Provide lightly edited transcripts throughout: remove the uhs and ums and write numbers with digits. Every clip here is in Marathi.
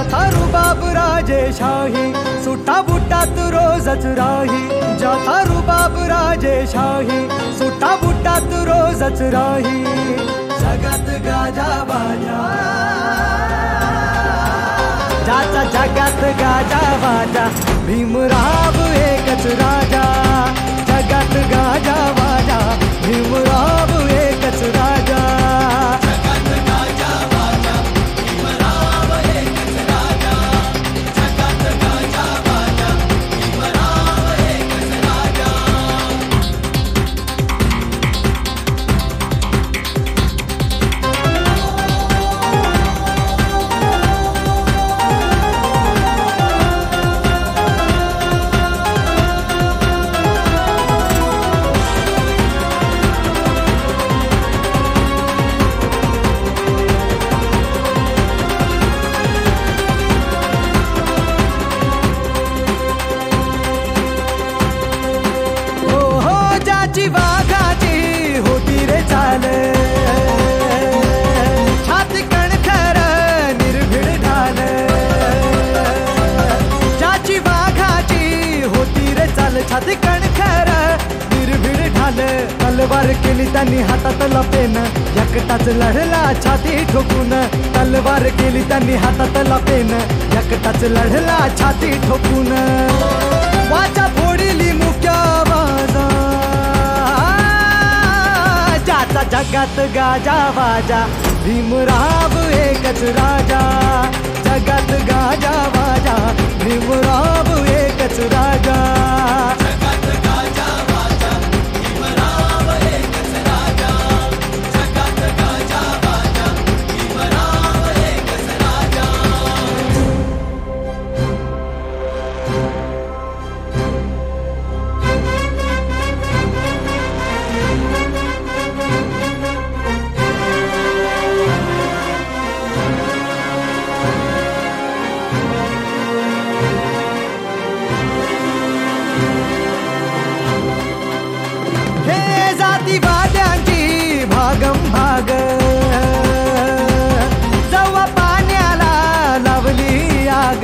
जाथा रुबाब राजेशाही सुट्टा बुट्टात रोजच राही जाथा रुबाब राजेशाही सुट्टा बुट्टात रोजच राही जगात गाजा बाजा ज्याचा जगात गाजा बाजा भीमराव एकच राजा जगात गाजा बाजा भीमराव एकच राजा वाघाची होती रे चाल छाती कणखर निर्भीड ढाल ज्याची वाघाची होती रे चाल छाती कणखर निर्भीड ढाल तलवार केली त्यांनी हातात लपेन एकटाच लढला छाती ठोकून तलवार केली त्यांनी हातात लपेन एकटाच लढला छाती ठोकून वाचा फोडली मुख्य आवाजा ज्याचा जगात गाजा बाजा भीमराव एकच राजा जगात गाजा बाजा भीमराव एकच राजा जगात गाजा बाजा भीमराव एकच राजा जगात गाजा बाजा भीमराव एकच राजा जातीवाद्यांची भागम भाग जवा पाण्याला लावली आग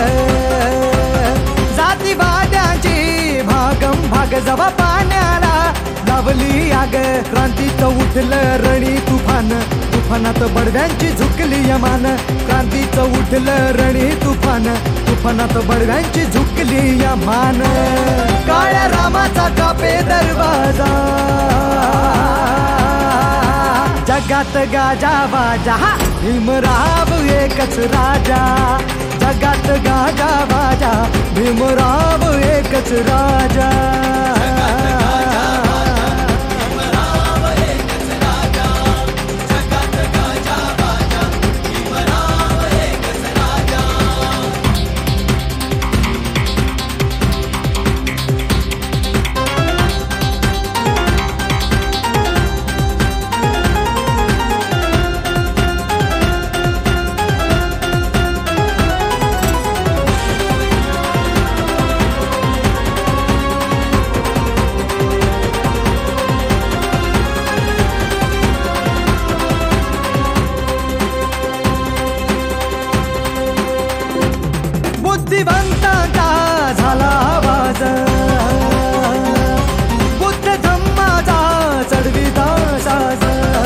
जातीवाद्यांची भागम भाग जवा पाण्याला लावली आग क्रांतीचं उठलं रणी तुफान तुफानात बडव्यांची झुकली यमान क्रांतीचं उठलं रणी तुफान तुफानात बडव्यांची झुकली यमान काळ्या रामाचा कापे दरवाजा जगात गाजा बाजा भीमराव एकच राजा जगात गाजा बाजा भीमराव एकच राजा बुद्धिवंतांचा झाला आवाज बुद्ध धम्माचा चढविता साज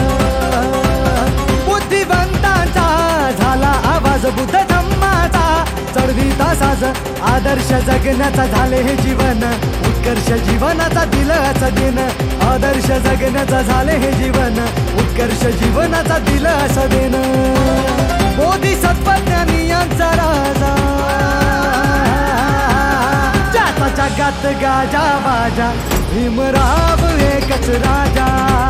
बुद्धिवंतांचा झाला आवाज बुद्ध धम्माचा चढविता साज आदर्श जगण्याचा झाले हे जीवन उत्कर्ष जीवनाचा दिलाच दिन आदर्श जगण्याचा झाले हे जीवन उत्कर्ष जीवनाचा दिलाच दिन बोधिसत्वज्ञानी यांचा राजा जगात गाजा बाजा भीमराव एकच राजा